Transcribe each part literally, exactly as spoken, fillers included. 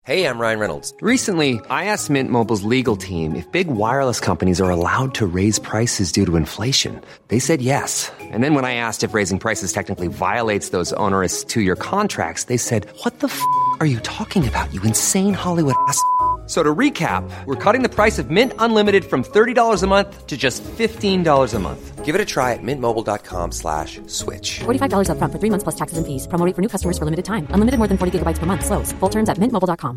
Hey, I'm Ryan Reynolds. Recently, I asked Mint Mobile's legal team if big wireless companies are allowed to raise prices due to inflation. They said yes. And then when I asked if raising prices technically violates those onerous two-year contracts, they said, what the f*** are you talking about, you insane Hollywood ass f- So to recap, we're cutting the price of Mint Unlimited from thirty dollars a month to just fifteen dollars a month. Give it a try at mintmobile.com slash switch. forty-five dollars up front for three months plus taxes and fees. Promo rate for new customers for limited time. Unlimited more than forty gigabytes per month. Slows full terms at mint mobile dot com.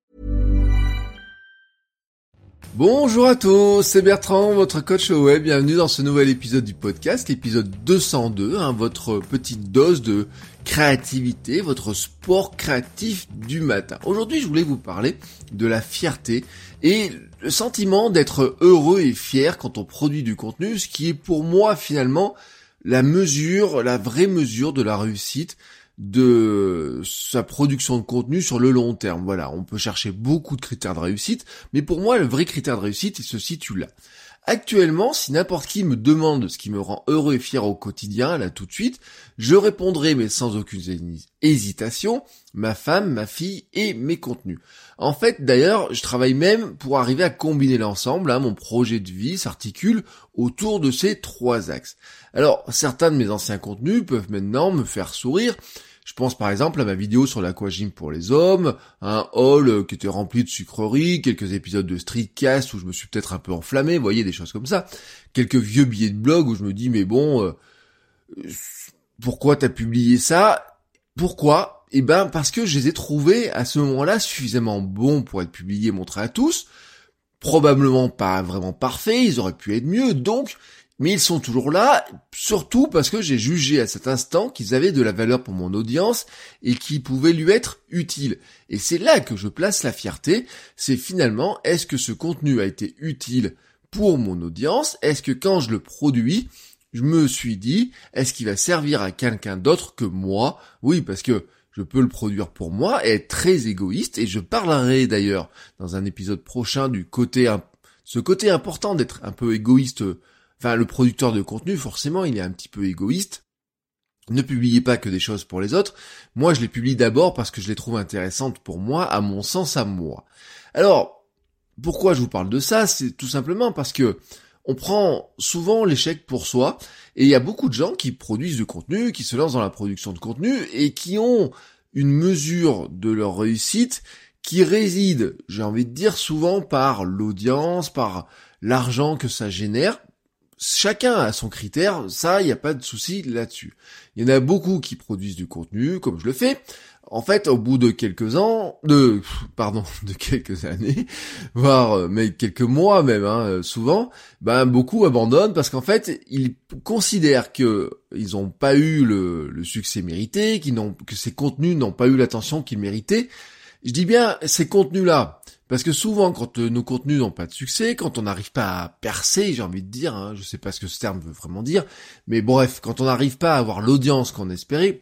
Bonjour à tous, c'est Bertrand, votre coach au web. Bienvenue dans ce nouvel épisode du podcast, l'épisode deux cent deux, hein, votre petite dose de créativité, votre sport créatif du matin. Aujourd'hui, je voulais vous parler de la fierté et le sentiment d'être heureux et fier quand on produit du contenu, ce qui est pour moi finalement la mesure, la vraie mesure de la réussite de sa production de contenu sur le long terme. Voilà, on peut chercher beaucoup de critères de réussite, mais pour moi, le vrai critère de réussite, il se situe là. Actuellement, si n'importe qui me demande ce qui me rend heureux et fier au quotidien, là tout de suite, je répondrai, mais sans aucune hésitation, ma femme, ma fille et mes contenus. En fait, d'ailleurs, je travaille même pour arriver à combiner l'ensemble, hein, mon projet de vie s'articule autour de ces trois axes. Alors, certains de mes anciens contenus peuvent maintenant me faire sourire. Je pense par exemple à ma vidéo sur l'aquagym pour les hommes, un haul qui était rempli de sucreries, quelques épisodes de streetcast où je me suis peut-être un peu enflammé, vous voyez, des choses comme ça. Quelques vieux billets de blog où je me dis, mais bon, euh, pourquoi t'as publié ça ? Pourquoi ? Eh ben parce que je les ai trouvés à ce moment-là suffisamment bons pour être publiés et montrés à tous. Probablement pas vraiment parfaits, ils auraient pu être mieux, donc... Mais ils sont toujours là, surtout parce que j'ai jugé à cet instant qu'ils avaient de la valeur pour mon audience et qu'ils pouvaient lui être utiles. Et c'est là que je place la fierté, c'est finalement, est-ce que ce contenu a été utile pour mon audience ? Est-ce que quand je le produis, je me suis dit, est-ce qu'il va servir à quelqu'un d'autre que moi ? Oui, parce que je peux le produire pour moi et être très égoïste, et je parlerai d'ailleurs dans un épisode prochain du côté, ce côté important d'être un peu égoïste. Enfin, le producteur de contenu, forcément, il est un petit peu égoïste. Ne publiez pas que des choses pour les autres. Moi, je les publie d'abord parce que je les trouve intéressantes pour moi, à mon sens, à moi. Alors, pourquoi je vous parle de ça ? C'est tout simplement parce que on prend souvent l'échec pour soi, et il y a beaucoup de gens qui produisent du contenu, qui se lancent dans la production de contenu, et qui ont une mesure de leur réussite qui réside, j'ai envie de dire, souvent par l'audience, par l'argent que ça génère. Chacun a son critère, ça, il n'y a pas de souci là-dessus. Il y en a beaucoup qui produisent du contenu, comme je le fais. En fait, au bout de quelques ans, de, pardon, de quelques années, voire mais quelques mois même, hein, souvent, ben beaucoup abandonnent parce qu'en fait, ils considèrent que ils n'ont pas eu le, le succès mérité, qu'ils n'ont, que ces contenus n'ont pas eu l'attention qu'ils méritaient. Je dis bien ces contenus-là. Parce que souvent, quand euh, nos contenus n'ont pas de succès, quand on n'arrive pas à percer, j'ai envie de dire, hein, je sais pas ce que ce terme veut vraiment dire, mais bref, quand on n'arrive pas à avoir l'audience qu'on espérait,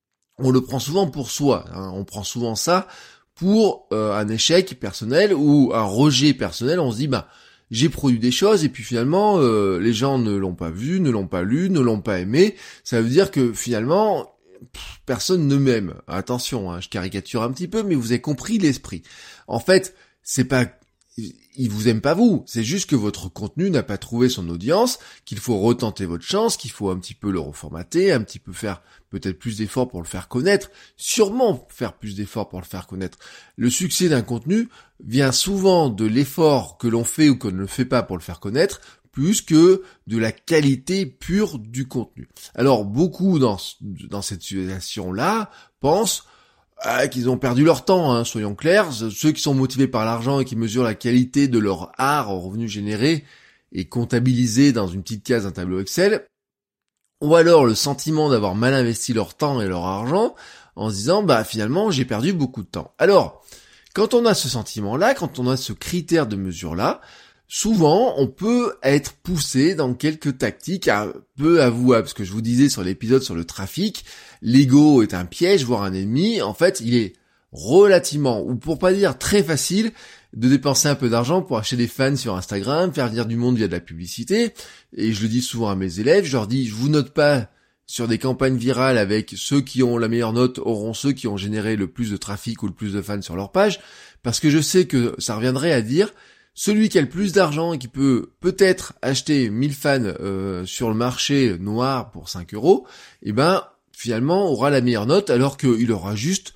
on le prend souvent pour soi. Hein, on prend souvent ça pour euh, un échec personnel ou un rejet personnel. On se dit, bah, j'ai produit des choses et puis finalement, euh, les gens ne l'ont pas vu, ne l'ont pas lu, ne l'ont pas aimé. Ça veut dire que finalement... Pff, personne ne m'aime. Attention, hein, je caricature un petit peu, mais vous avez compris l'esprit. En fait, c'est pas, ils vous aiment pas vous, c'est juste que votre contenu n'a pas trouvé son audience, qu'il faut retenter votre chance, qu'il faut un petit peu le reformater, un petit peu faire peut-être plus d'efforts pour le faire connaître, sûrement faire plus d'efforts pour le faire connaître. Le succès d'un contenu vient souvent de l'effort que l'on fait ou qu'on ne le fait pas pour le faire connaître, plus que de la qualité pure du contenu. Alors beaucoup dans dans cette situation-là pensent ah, qu'ils ont perdu leur temps, hein, soyons clairs. Ceux qui sont motivés par l'argent et qui mesurent la qualité de leur art au revenu généré et comptabilisé dans une petite case d'un tableau Excel, ont alors le sentiment d'avoir mal investi leur temps et leur argent en se disant bah finalement j'ai perdu beaucoup de temps. Alors quand on a ce sentiment-là, quand on a ce critère de mesure-là, souvent, on peut être poussé dans quelques tactiques un peu avouables. Ce que je vous disais sur l'épisode sur le trafic, l'ego est un piège, voire un ennemi. En fait, il est relativement, ou pour pas dire très facile, de dépenser un peu d'argent pour acheter des fans sur Instagram, faire venir du monde via de la publicité. Et je le dis souvent à mes élèves, je leur dis, je vous note pas sur des campagnes virales avec ceux qui ont la meilleure note auront ceux qui ont généré le plus de trafic ou le plus de fans sur leur page, parce que je sais que ça reviendrait à dire celui qui a le plus d'argent et qui peut peut-être acheter mille fans euh, sur le marché noir pour cinq euros, eh ben finalement aura la meilleure note, alors qu'il aura juste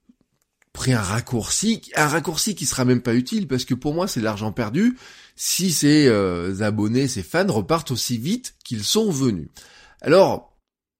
pris un raccourci, un raccourci qui sera même pas utile, parce que pour moi c'est de l'argent perdu si ces euh, abonnés, ces fans repartent aussi vite qu'ils sont venus. Alors,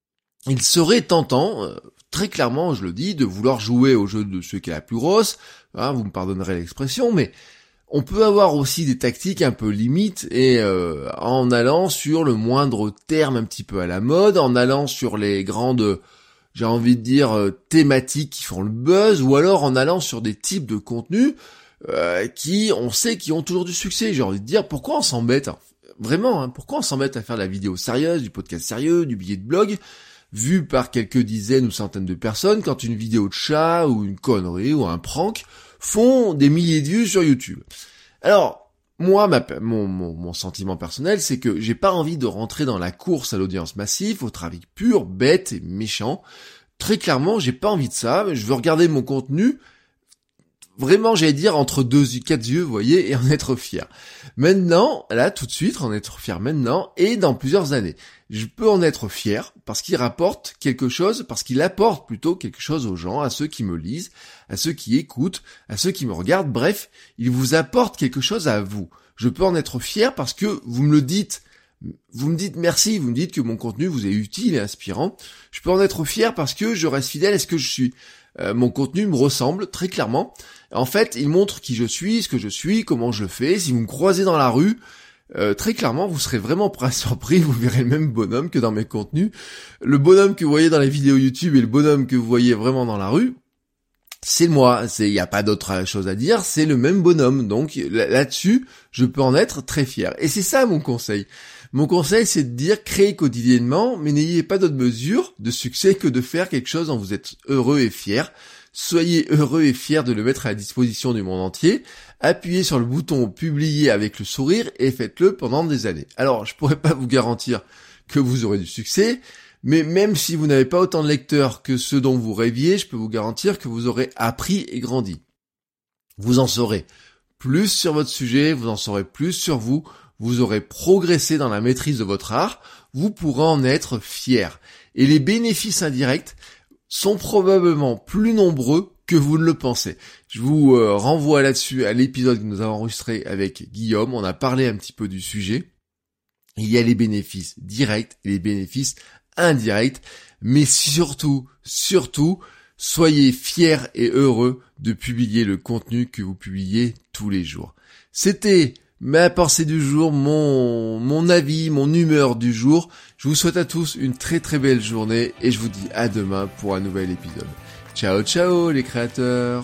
il serait tentant, euh, très clairement je le dis, de vouloir jouer au jeu de celui qui a la plus grosse, hein, vous me pardonnerez l'expression, mais on peut avoir aussi des tactiques un peu limites et euh, en allant sur le moindre terme un petit peu à la mode, en allant sur les grandes, j'ai envie de dire, euh, thématiques qui font le buzz, ou alors en allant sur des types de contenus euh, qui, on sait, qui ont toujours du succès. J'ai envie de dire, pourquoi on s'embête hein, vraiment, hein, pourquoi on s'embête à faire de la vidéo sérieuse, du podcast sérieux, du billet de blog, vu par quelques dizaines ou centaines de personnes, quand une vidéo de chat ou une connerie ou un prank font des milliers de vues sur YouTube. Alors, moi, ma, mon, mon, mon sentiment personnel, c'est que j'ai pas envie de rentrer dans la course à l'audience massive, au trafic pur, bête et méchant. Très clairement, j'ai pas envie de ça. Je veux regarder mon contenu, vraiment, j'allais dire, entre deux, quatre yeux, vous voyez, et en être fier. Maintenant, là, tout de suite, en être fier maintenant, et dans plusieurs années. Je peux en être fier parce qu'il rapporte quelque chose, parce qu'il apporte plutôt quelque chose aux gens, à ceux qui me lisent, à ceux qui écoutent, à ceux qui me regardent. Bref, il vous apporte quelque chose à vous. Je peux en être fier parce que vous me le dites. Vous me dites merci, vous me dites que mon contenu vous est utile et inspirant. Je peux en être fier parce que je reste fidèle à ce que je suis. Euh, mon contenu me ressemble très clairement. En fait, il montre qui je suis, ce que je suis, comment je le fais. Si vous me croisez dans la rue, Euh, très clairement, vous serez vraiment pas surpris, vous verrez le même bonhomme que dans mes contenus. Le bonhomme que vous voyez dans les vidéos YouTube et le bonhomme que vous voyez vraiment dans la rue, c'est moi. C'est, il n'y a pas d'autre chose à dire, c'est le même bonhomme. Donc là-dessus, je peux en être très fier. Et c'est ça mon conseil. Mon conseil, c'est de dire, créez quotidiennement, mais n'ayez pas d'autre mesure de succès que de faire quelque chose dont vous êtes heureux et fier. Soyez heureux et fiers de le mettre à la disposition du monde entier. Appuyez sur le bouton publier avec le sourire et faites-le pendant des années. Alors, je pourrais pas vous garantir que vous aurez du succès, mais même si vous n'avez pas autant de lecteurs que ceux dont vous rêviez, je peux vous garantir que vous aurez appris et grandi. Vous en saurez plus sur votre sujet, vous en saurez plus sur vous, vous aurez progressé dans la maîtrise de votre art, vous pourrez en être fier. Et les bénéfices indirects sont probablement plus nombreux que vous ne le pensez. Je vous euh, renvoie là-dessus à l'épisode que nous avons enregistré avec Guillaume. On a parlé un petit peu du sujet. Il y a les bénéfices directs et les bénéfices indirects. Mais surtout, surtout, soyez fiers et heureux de publier le contenu que vous publiez tous les jours. C'était ma pensée du jour, mon, mon avis, mon humeur du jour. Je vous souhaite à tous une très très belle journée et je vous dis à demain pour un nouvel épisode. Ciao ciao les créateurs.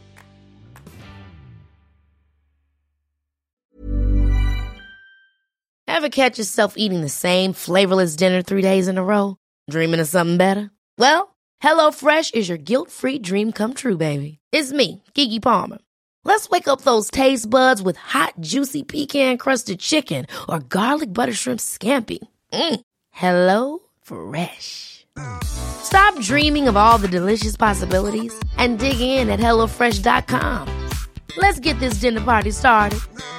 Ever catch yourself eating the same flavorless dinner three days in a row? Dreaming of something better? Well, HelloFresh is your guilt-free dream come true, baby. It's me, Keke Palmer. Let's wake up those taste buds with hot, juicy pecan-crusted chicken or garlic butter shrimp scampi. Mm. Hello Fresh. Stop dreaming of all the delicious possibilities and dig in at hello fresh dot com. Let's get this dinner party started.